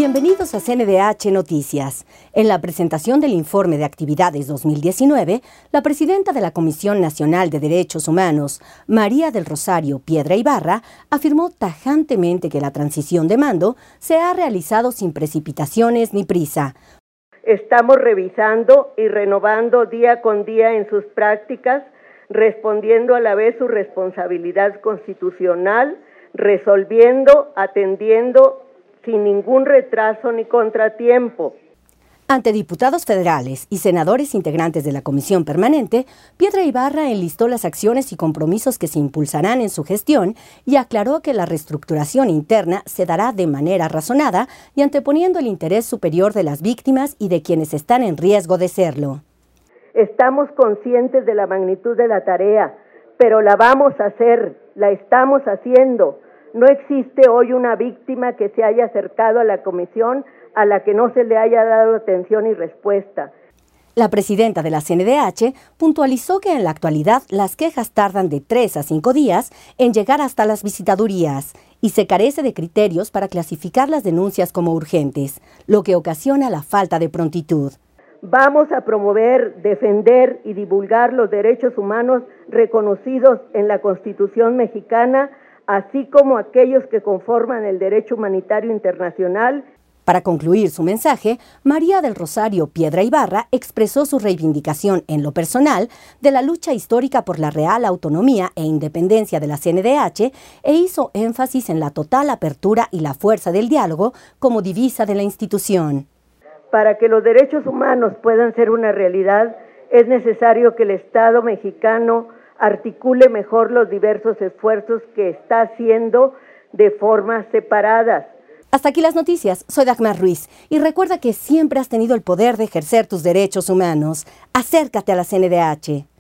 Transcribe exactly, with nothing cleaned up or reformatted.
Bienvenidos a C N D H Noticias. En la presentación del informe de actividades dos mil diecinueve, la presidenta de la Comisión Nacional de Derechos Humanos, María del Rosario Piedra Ibarra, afirmó tajantemente que la transición de mando se ha realizado sin precipitaciones ni prisa. Estamos revisando y renovando día con día en sus prácticas, respondiendo a la vez su responsabilidad constitucional, resolviendo, atendiendo sin ningún retraso ni contratiempo. Ante diputados federales y senadores integrantes de la Comisión Permanente, Piedra Ibarra enlistó las acciones y compromisos que se impulsarán en su gestión y aclaró que la reestructuración interna se dará de manera razonada y anteponiendo el interés superior de las víctimas y de quienes están en riesgo de serlo. Estamos conscientes de la magnitud de la tarea, pero la vamos a hacer, la estamos haciendo. No existe hoy una víctima que se haya acercado a la comisión a la que no se le haya dado atención y respuesta. La presidenta de la C N D H puntualizó que en la actualidad las quejas tardan de tres a cinco días en llegar hasta las visitadurías y se carece de criterios para clasificar las denuncias como urgentes, lo que ocasiona la falta de prontitud. Vamos a promover, defender y divulgar los derechos humanos reconocidos en la Constitución mexicana, así como aquellos que conforman el derecho humanitario internacional. Para concluir su mensaje, María del Rosario Piedra Ibarra expresó su reivindicación en lo personal de la lucha histórica por la real autonomía e independencia de la C N D H e hizo énfasis en la total apertura y la fuerza del diálogo como divisa de la institución. Para que los derechos humanos puedan ser una realidad, es necesario que el Estado mexicano articule mejor los diversos esfuerzos que está haciendo de formas separadas. Hasta aquí las noticias. Soy Dagmar Ruiz y recuerda que siempre has tenido el poder de ejercer tus derechos humanos. Acércate a la C N D H.